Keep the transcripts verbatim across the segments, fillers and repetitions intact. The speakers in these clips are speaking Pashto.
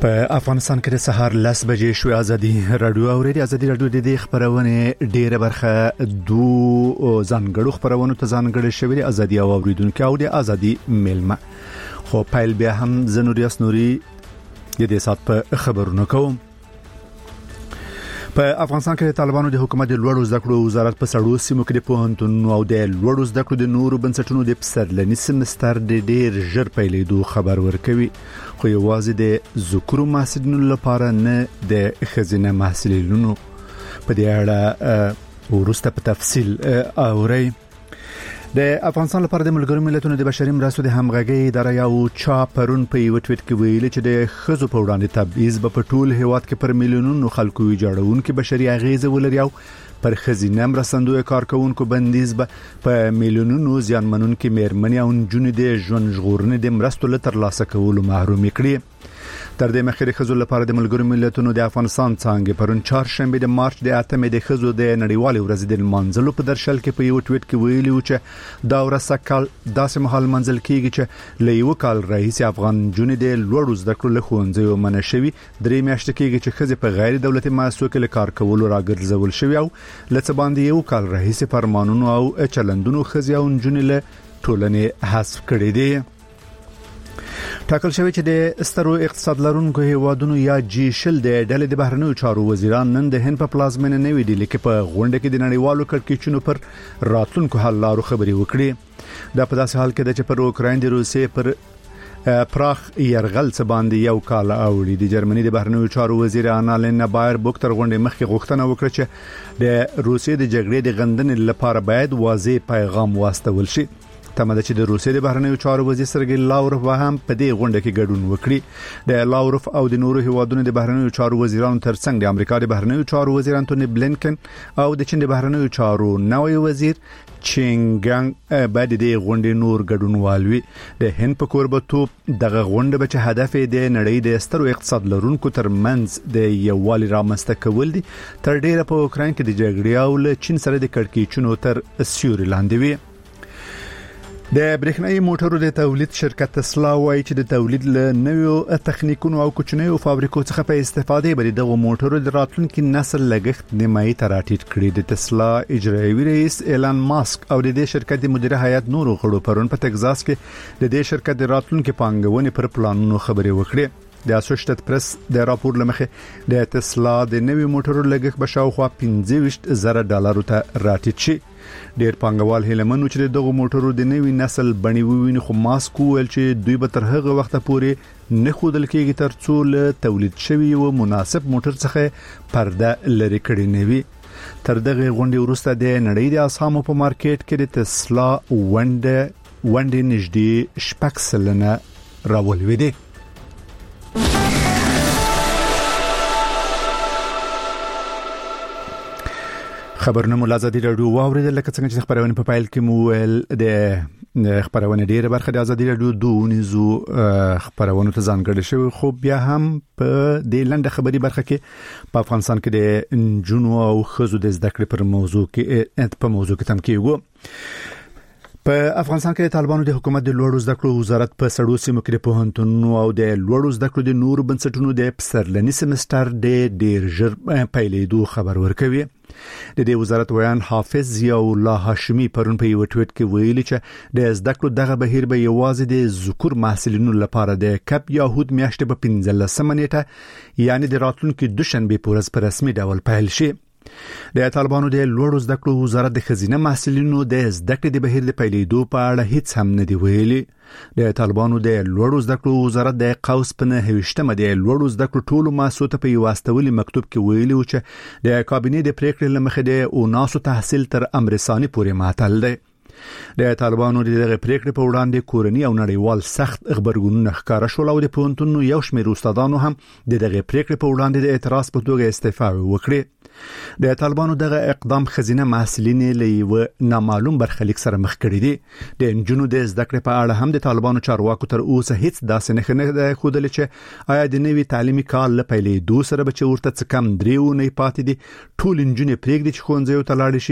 په افغانستان کې د سهار لس بجې شو. ازادي رادیو اورېدي. ازادي رادیو د دې خبرونه ډیره برخه دو ځانګړو خبرونو ته ځانګړې شوې دي. ازادي او اوریدونکو او د ازادي ملما خو پایل بیا هم زنوریاس نوري د دې سات په خبرونو کوم. په افغانستان کې د طالبانو د حکومت د لوړو زده کړو وزارت په سړو سیمو کې د پوهنتون او د لوړو زده کړو د نورو بنسټونو د پسرلني سمستر د ډیر ژر پیلېدو خبر ورکوي. خو یوازې د ذکرو محصلینو لپاره نه د خزینه محصلینو. په دې اړه ورسته په تفصیل اوري. د افغانستان لپاره د ملګرو ملتونو د بشري مرستو د همغږي اداره یو چا پرون په یو ټویټ کې ویلي چې د خزو په وړاندې تبعیض په ټول هیواد کې پر میلیونونو خلکو ویجاړونکو بشري اغیزه ولري او پر خزینه مرستندوی کارکونکو بندیز په میلیونونو ځانمنونکو مېرمنې او نجونې د ژوند ژغورنې د مرستو له ترلاسه کولو محروم کړي. تر دې مخکې د خزو لپاره د ملګرو ملتونو د افغانستان څنګه پرون چهارشنبه د مارچ د اتمې د خزو د نړیوال ورځ د منځلو په درشل کې په یو ټویټ کې ویلي و چې دا ورځ کال داسې مهال منځل کیږي چې له یو کال رئیس افغان جون د لوړو زده کړو له ښوونځیو منشوي درې میاشتې کېږي چې خزه په غیر دولتي مؤسسو کې له کار کولو راګرځول شوی او لڅ باندې یو کال رئیس فرمانونو او چلندونو خزه او جون له ټولنې حذف کړي دي. ټاکل شوی چې د سترو اقتصاد لرونکو هیوادونو یا جی شل د ډلې د بهرنیو چارو وزیران نن د هند په پلازمینه نوې ډیلي کې په غونډه کې د نړیوالو کړکېچونو پر راتلونکو حل لارو خبرې وکړي. دا په داسې حال کې چې پر اوکراین د روسیې پر پراخ يرغل څخه باندې یو کال اوړي. د جرمني د بهرنیو چارو وزیر آنالین بایر بوکتر غونډه مخکې غوښتنه وکړه چې د روسیې د جګړې د غندنې لپاره باید واضح پیغام واستول شي. تمه ده چې د روسیې د بهرنیو چارو وزیر سرګی لاوروف هم په دې غونډه کې ګډون وکړي. د لاوروف او د نورو هیوادونو د بهرنیو چارو وزیرانو ترڅنګ د امریکا د بهرنیو چارو وزیر انټونی بلینکن او د چین د بهرنیو چارو نوی وزیر چینګانګ بعد د غونډې نور ګډون والوي. د هند په کوربتوب دغه غونډه به چې هدف د نړۍ د سترو اقتصاد لرونکو ترمنځ د یووالي رامنځته کول دي تر ډیره په اوکراین کې د جګړې او له چین سره د کړکېچونو تر سیوري لاندې وي. د برېښنايي موټرو د تولید شرکت تسلا وايي چې د تولید له نویو تخنیکونو او کوچنیو فابریکو څخه په استفاده بری دغه موټرو د راتلونکي نسل لګښت نیمایي ته راټیټ کړي. د تسلا اجرایي رئیس ایلان ماسک او د دې شرکت د مدیره هیئت نورو غړو پرون په تگزاس کې د دې شرکت د راتلونکي پانګونې پر پلانونو خبرې وکړې. د اسوشیټډ پریس د راپور لمخې د تسلا د نوي موټرو لګښت به شاوخوا پنځه ویشت زره ډالرو ته راټیټ شي. ډیر پانګوال هیلمنو چې دغه موټرو د نوي نسل بڼي وویني خو ماسک ویل چې دوی به تر هغه وخت پورې نه خودل کېږي تر څو له تولید شوی او مناسب موټر څخه پرده لري کړي نه وي. تر دغه غونډې وروسته د نړۍ د اسهامو په مارکیټ کې د تسلا ونډه ونډه نږدې شپږ سلنه راولوي دي. خبرونه مو ازادي رادیو واوریدل. لکه څنګه چې خبرونه په پایل کې مو ول د خبرونه ډیره برخه د ازادي رادیو دونیزو خبرونه ته ځانګړې شوی. خو بیا هم په د لنډه خبري برخه کې په افغانستان کې د جنو او خزو د زده کړې پر موضوع کې په موضوع کې تم کېږي. په افغانستان کې د طالبانو د حکومت د لوړو زده کړو وزارت په سړو سیمو کې د پوهنتونونو او د لوړو زده کړو د نورو بنسټونو د پسرلني سمستر د ډیر ژر پیلېدو خبر ورکوي. د دې وزارت ویان حافظ ضیاء الله هاشمي پرون په یو ټویټ کې ویلي چې د زده کړو دغه بهیر به یوازې د ذکر محصلینو لپاره د کپ یهود میاشتې په پنځلسمه نیټه یعنی د راتلونکي دوشنبه پورز په رسمي ډول پیل شي. د طالبانو د لوړو زده کړو وزارت د خزینه محصلینو د زده کړې د بهیر د پیلېدو په اړه هیڅ هم نه دی ویلي. د طالبانو د لوړو زده کړو وزارت د قوس په نهویشتمه د لوړو زده کړو ټولو مؤسسو ته په یو واستولي مکتوب کې ویلي و چې د کابینې د پریکړې لمخې د اوناسو تحصیل تر امر ثاني پورې معطل دی. د طالبانو دغه پریکړې په وړاندې کورنی او نړیوال سخت خبرګونونه ښکارا شول او د پوهنتونونو یو شمېر استادانو هم دغه پریکړې په وړاندې د اعتراض په توګه استعفا وکړه. د طالبانو دغه اقدام خزینه محصلین له یو نامعلوم برخلیک سره مخ کړي دي. د انجونو د زده کړې په اړه هم د طالبانو چارواکو تر اوسه هیڅ داسې نه خنه خودل چې آیا د نوي تعلیمي کال له پیلېدو سره به چې ورته څه کم دریو نه پاتې دي ټول انجونې پرېږدي چې ښوونځیو ته لاړ شي.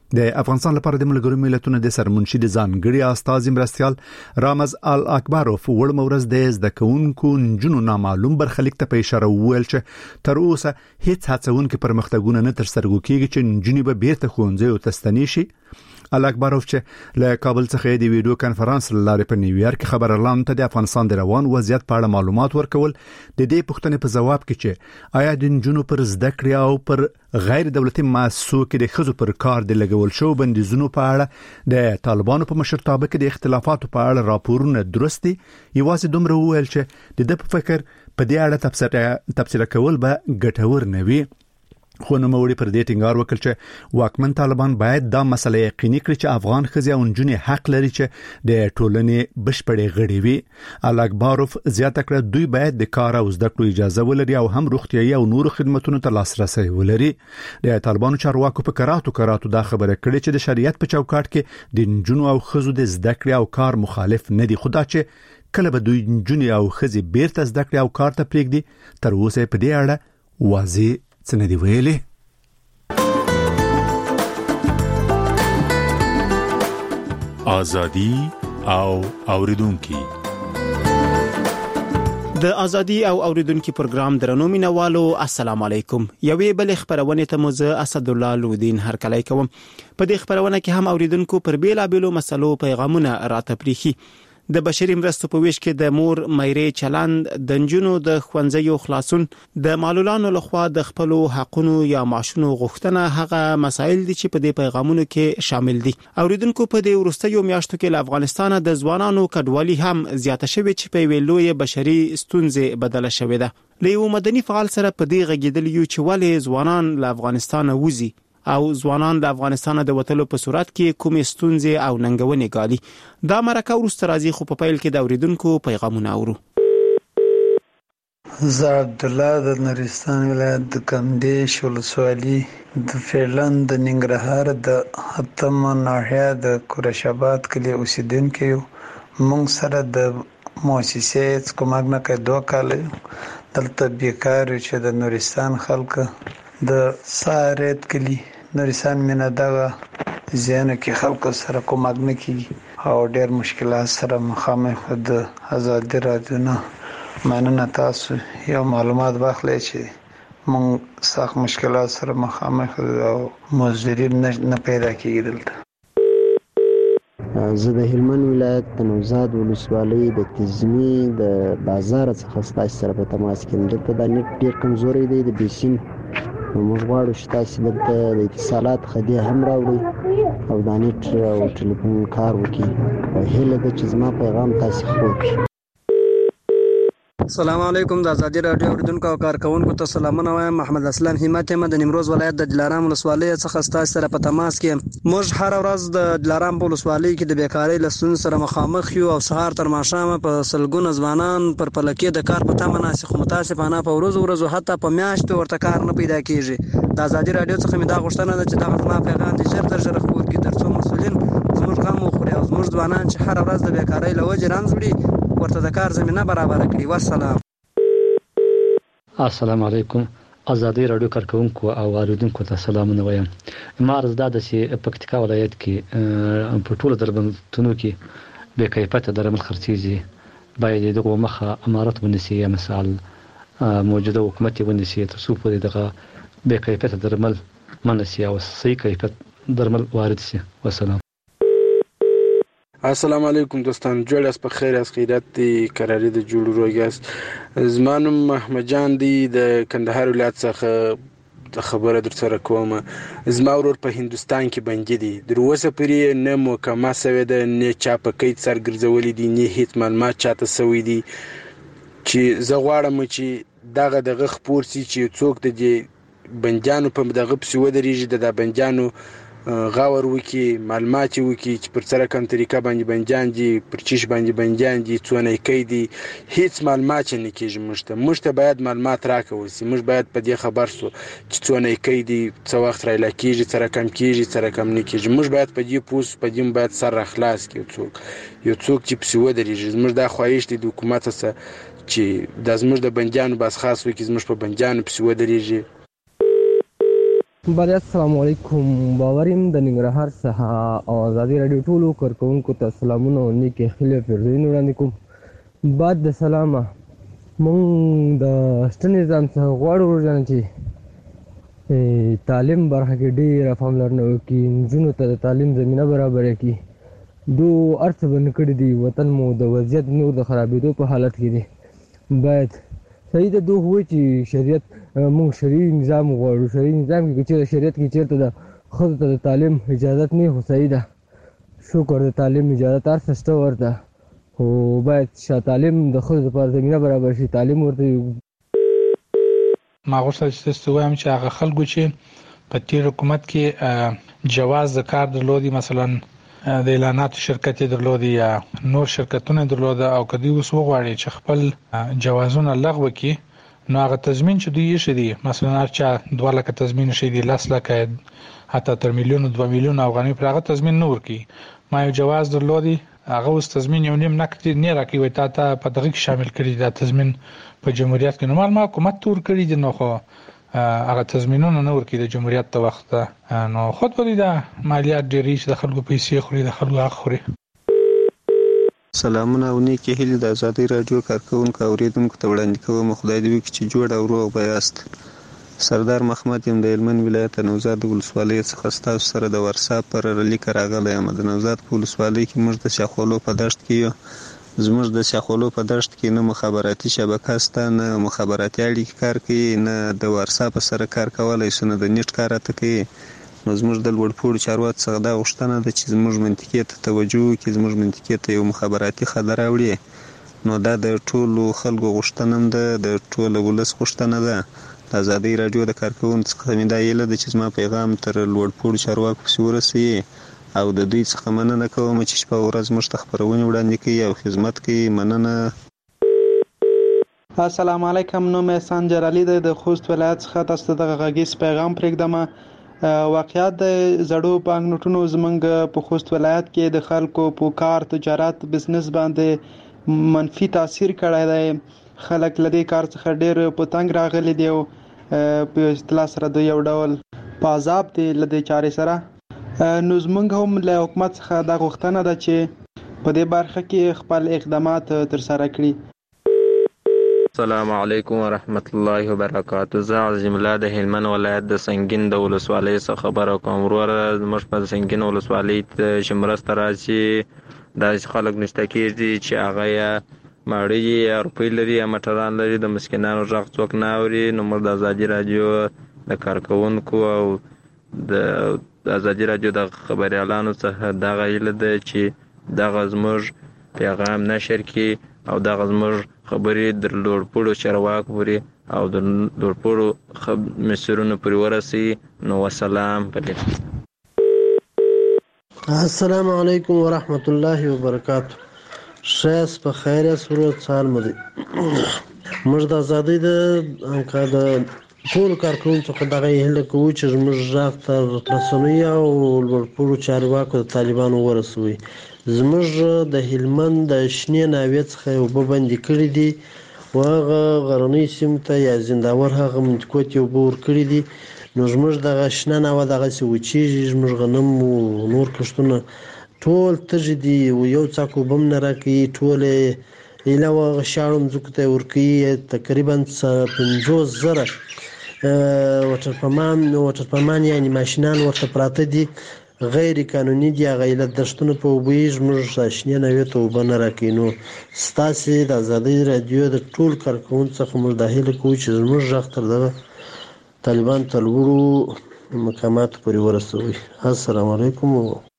د افغانستان لپاره د ملګرو ملتونو د سرمنشي د ځانګړي استازي مرستيال رامز ال اکبروف وړ مورز د زده کوونکو نجونو نامعلوم برخلیک ته په اشاره وویل چې تر اوسه هیڅ هڅونکي پرمختګونه نه تر سترګو کیږي چې نجونې به بیرته ښوونځي او تستنی شي. ال اکبروف چې له کابل څخه د ویډیو کانفرنس لاره په نیویارک خبر اعلان ته د افغانستان د روان وضعیت په اړه معلومات ورکول د دې پوښتنې په جواب کې چې آیا د نجونو پر زده کړې او پر غیر دولتي مؤسسو کې د ښځو پر کار د لګول شو بندیزونو په اړه د طالبانو په مشرتابه کې د اختلافاتو په اړه راپورونه درست دي. یوازې دومره وویل چې د دې په فکر په دې اړه تفسیر تفسیر کول به ګټور نه وي. خو نوموړي پر دې ټینګار وکړ چې واکمن طالبان باید دا مسله یقیني کړي چې افغان ښځې او نجونې حق لري چې د ټولنې بشپړې غړي وي. ال اکبروف زیاته کړه دوی باید د کار او زده کړو اجازه ولري او هم روغتیايي او نورو خدماتو ته لاسرسي ولري. د طالبانو چارواکو په کراتو کراتو دا خبره کړې چې د شریعت په چوکاټ کې د نجونو او ښځو د زده کړې او کار مخالف نه دي. خدا چې کله به دوی نجونې او ښځې بیرته زده کړې او کار ته پرېږدي تر اوسه په دې اړه واضح څه نه دی ویلي. ازادي او اوریدونکو د ازادي او اوریدونکو پروګرام درنو مینوالو السلام علیکم. یوې بل خبرونه ته موزه اسد الله لودین هر کله کوم. په دې خبرونه کې هم اوریدونکو پر بیلا بیلو مسلو پیغامونه راته پریخي. د بشري مرستو په ویش کې د مور مېرې چلند د نجونو د ښوونځیو خلاصون د معلولانو لخوا د خپل حقونو یا معاشونو غوښتنه هغه مسایل دي چې په دې پیغامونو کې شامل دي. اوریدونکو په دې ورستیو میاشتو کې له افغانستان د ځوانانو کډوالي هم زیاته شوې چې په ویلوې بشري ستونزې بدله شوې ده. له یو مدني فعال سره په دې غږیدل یو چې ولې ځوانان له افغانستان وځي او ځوانان د افغانستان د وټلو په صورت کې کومې ستونزې او ننګونې ګالي. دا مرکه ورسته راځي خو په پیل کې د اوریدونکو پیغامونه اورو. زه عبد الله د نورستان ولایت د کمدیش ولسوالي د فعلن د ننګرهار د ختم ناحیه د قریشاباد کلی اوسیدونکو یو. موږ سره د مؤسسې کومک نه کوي دوه کال دلته بیکار چې د نورستان خلک د سارت کلی نورستان مینه دغه زیانه کې خلک سره کومک نه کوي او ډېر مشکلات سره مخامخ. د ازادي رادیو نه مننه تاسو یو معلومات واخلئ چې موږ سخت مشکلات سره مخامخ او مزدوري نه پیدا کیږي دلته. زه د هلمند ولایت د نوزاد ولسوالۍ د تزمي د بازار څخه ستاسو سره په تماس کې یم. دلته د نت ډېر کمزوري دی د بیسین موږ غواړو چې تاسو دلته د اتصالات خدي هم راوړئ او د نت او ټلیفون کار وکړي. هیله ده چې زما پیغام تاسو خپور کړئ. السلام علیکم. د ازادي رادیو اوریدونکو او کارکونکو ته سلامونه وایم. محمد اسلام همت یم د نیمروز ولایت د دلارام ولسوالۍ څخه ستاسو سره په تماس کې. موږ هر ورځ د دلارام ولسوالۍ کې د بیکاری لسون سره مخامخ یو او سهار تر ماښام په سلګونه ځوانان پر پلکې د کار په تمه ناس خو متاسفانه په ورځ ورځ حتی په میاشتو ورته کار نه پیدا کیږي. د ازادي رادیو څخه مې دا غوښتنه ده چې دا غوښتنه پیغام د ژر تر ژره خپور کړي ترڅو مسؤلین زموږ غم وخوري او زموږ ځوانان چې هر ورځ د بیکاری لوجه رانځ وړي ورته د کار زمينه برابر کړي. والسلام. السلام علیکم. ازادي رادیو کارکونکو او اوریدونکو ته سلامونه وایم. مارز دا د سي پکتیکا ولایت کې په ټولو دربندونو کې به کیفیت درمل خرڅيږي. باید دغه مخه امارات ونسي مثال موجوده حکومت ونسي تاسو په دغه به کیفیت درمل منسي او صحیح کیفیت درمل وارد شي. والسلام. السلام علیکم دوستان. جوړ اس په خیر اس خیرات دی قراری د جوړ روګاس زمانم محمد جان دی د کندهار ولایت څخه د خبره در سره کوم. زما ورور په هندستان کې بندي دي. دروسه پرې نه مکمل سوي ده نه چا په کې سرګرځولې دي نه هیڅ معلومات چاته سوي دي چې زه غواړم چې دغه دغه خپور سي چې څوک د بنجانو په دغه پسې ودرېږي د بنجانو غاور وکي معلومات وکي چې پر سره کوم طریقه باندې بنجان دي پر چیش باندې بنجان دي څونه کوي دي هیڅ معلومات نه کیږي. مشته مشته باید معلومات راکوي. موږ باید په دې خبر سو چې څونه کوي دي څو وخت راځي کیږي سره کم کیږي سره کم نه کیږي. موږ باید په دې پوس په دې باید سره خلاص کړو. څوک یو څوک چې پسې ودرېږي موږ دا خواهش دي د حکومت سره چې د زموږ د بنجانو بس خاص وکي زموږ په بنجانو پسې ودرېږي. بله السلام علیکم. باوریم د ننګرهار څخه او ازادي رادیو ټولو کارکوونکو ته سلامونه او نیکې هیلې پیرزوینې وړاندې کوم. بعد د سلامه مونږ د شته نظام څخه غواړو ورجانه چې تعلیم برخه کې ډېره پاملرنه وکړي، نجونو ته د تعلیم زمینه برابره کړي. دو هر څه بند کړي دي، وطن مو د وضعیت نور د خرابېدو په حالت کې دی. باید صحیح ده دوه وایي چې شریعت موږ شرعي نظام غواړو. شرعي نظام کې چې شریعت کې چېرته د ښځو ته د تعلیم اجازت نه خو صحیح ده، شکر د تعلیم اجازت هر څه شته ورته، خو باید چې تعلیم د ښځو لپاره زمینه برابر شي. تعلیم ورته ما غوښتل چې تاسو وایم چې هغه خلکو چې په تیر حکومت کې جواز د کار درلودي، مثلا د اعلاناتو شرکت درلودي یا نور شرکتونه درلوده، او کدی اوس وغواړي چې خپل جوازونه لغوه کړي، نو هغه تضمین چې دوی یې شدي، مثلا هر چا دوه لکه تضمین شدي، لس لکه حتی تر میلیون دوه میلیون افغانۍ پر هغه تضمین نه ورکړي. ما یو جواز درلودي، هغه اوس تضمین یو نیم نقد نه راکړي، وای تا ته په دغه کې شامل کړي دا تضمین په جمهوریت کې. نو ما حکومت تور کړی دي، نو خو هغه تضمینونه نه ورکړي د جمهوریت ته وخت، نو خود به دا مالیات ډېری چې د خلکو پیسې خوري، د خلکو حق خوري. سلامونه او نیکې هیلې د ازادي رادیو کارکوونکو اوریدونکو ته وړاندې کوم. خدای دې وکړي چې جوړ او روغ به یاست. سردار محمد یم د هلمند ولایت نوزاد ولسوالۍ څخه ستاسو سره د ورساب پر لیک راغلی یم. د نوزاد په ولسوالۍ کې موږ د شاخولو په دشت کې یو. زموږ د شاخولو په دشت کې نه مخابراتي شبکه شته، نه مخابراتي اړیکې کار کوي، نه د ورساب سره کار کولی شو، نه د نیټ کار راته کوي. نو زموږ د لوړپوړو چارواکو څخه دا غوښتنه ده چې زموږ منطقې ته توجه وکړي، زموږ منطقې ته یو مخابراتي خط راوړي. نو دا د ټولو خلکو غوښتنه هم ده، د ټولو ولس غوښتنه ده. د ازادۍ راډیو د کارکوونکو څخه مې دا هیله ده چې زما پیغام تر لوړپوړو چارواکو پسې ورسوي، او د دوی څخه مننه کوم چې شپه او ورځ موږ ته خپرونې وړاندې کوي او خدمت کوي. مننه. السلام علیکم. نوم یې سانجر علي دی، د خوست ولایت څخه تاسو ته دغه غږیز پیغام پرېږدم. واقعیت د زړو بانک نوټونو زمونږ په خوست ولایت کې د خلکو په کار، تجارت، بزنس باندې منفي تاثیر کړی دی. خلک له دې کار څخه ډېر په تنګ راغلي دي او په اصطلاح سره د یو ډول په عذاب دي له دې چارې سره. نو زمونږ هم له حکومت څخه دا غوښتنه ده چې په دې برخه کې خپل اقدامات ترسره کړي. السلام علیکم ورحمت الله وبرکاته. زه عظیم الله د هلمند ولایت د سنگین د ولسوالۍ څخه خبره کوم. وروره زموږ په سنگین ولسوالۍ چې مرسته راشي، داسې خلک نشته کېږي چې هغه یا ماړه یا روپۍ لري یا موټران لري، د مسکینانو غږ څوک نه اوري. نو موږ د ازادي راډیو د کارکوونکو او د ازادي راډیو د خبریالانو څخه دغه هیله ده چې دغه زموږ پیغام نشر کړي او دغه زموږ خبرې د لوړپوړو چارواکو پورې او د لوړپوړو مسؤلینو پورې ورسوي. نو وسلام. السلام علیکم ورحمت الله وبرکاته. ښه په خیر یاست؟ ورور سهار مو دی. موږ د ازادۍ د د ټولو کارکوونکو څخه دغه هیله کوو چې زموږ غږ تر رسنیو او لوړپوړو چارواکو د طالبانو ورسوي. زموږ د هلمند د شنې ناوې څخه اوبه بندې کړي دي، و هغه غرنۍ سیمو ته یا زنداور هغه منطقو ته اوبه ورکړي دي. نو زموږ دغه شنه ناوه دغسې وچېږي، زموږ غنم او نور کښتونه ټول تږي دي، یو څاک اوبه هم نه راکوي. ټول یې ایله و هغه شاړو مځکو ته یې ورکوي. تقریبا پنځوس زره وټرپمان وټرپمان یعنې ماشینان ورته پراته دي، غیر قانوني دي. هغه ایله دښتونه په اوبه یې زموږ شنې ناوې ته اوبه نه راکوي. نو ستاسې د ازادۍ راډیو د ټول کارکوونکو څخه موږ دا هیله کوو چې زموږ غږ تر دغه طالبان ته لوړو مقاماتو پورې ورسوي. السلام علیکم.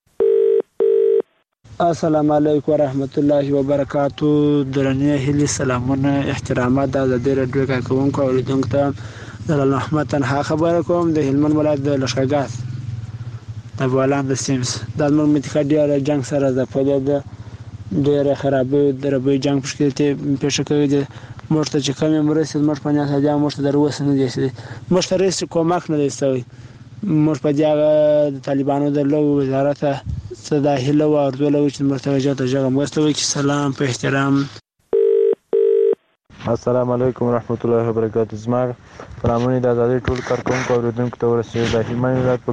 السلام علیکم ورحمت الله وبرکاتو. درنې هیلې، سلامونه، احترامات د ازادۍ راډیو کارکوونکو او اوریدونکو ته د احمد تنها خبره کوم. د هلمند ولایت د لښکرګاه د بولان د سیمز د زموږ منطقه ډېره جنګ سره ځپلې ده، ډېره خرابۍ دربۍ جنګ پکې پېښه کړې ده. موږ ته چې کمې مرستې زموږ په نیت هغه موږ ته در اوسه نه دی شوی، موږ ته هېڅ کومک نه دی شوی. موږ په دې هغه د طالبانو د لویو وزارت څه دا هیله وه ارزو له چې موږ ته ژغ ته ژغ مرسته وکړي. سلام، په احترام. السلام علیکم ورحمت الله وبرکاتہ. زما سلامونه د ازادي ټول کارکونکو او اوریدونکو ته ورسېږي. د هلمند ولایت په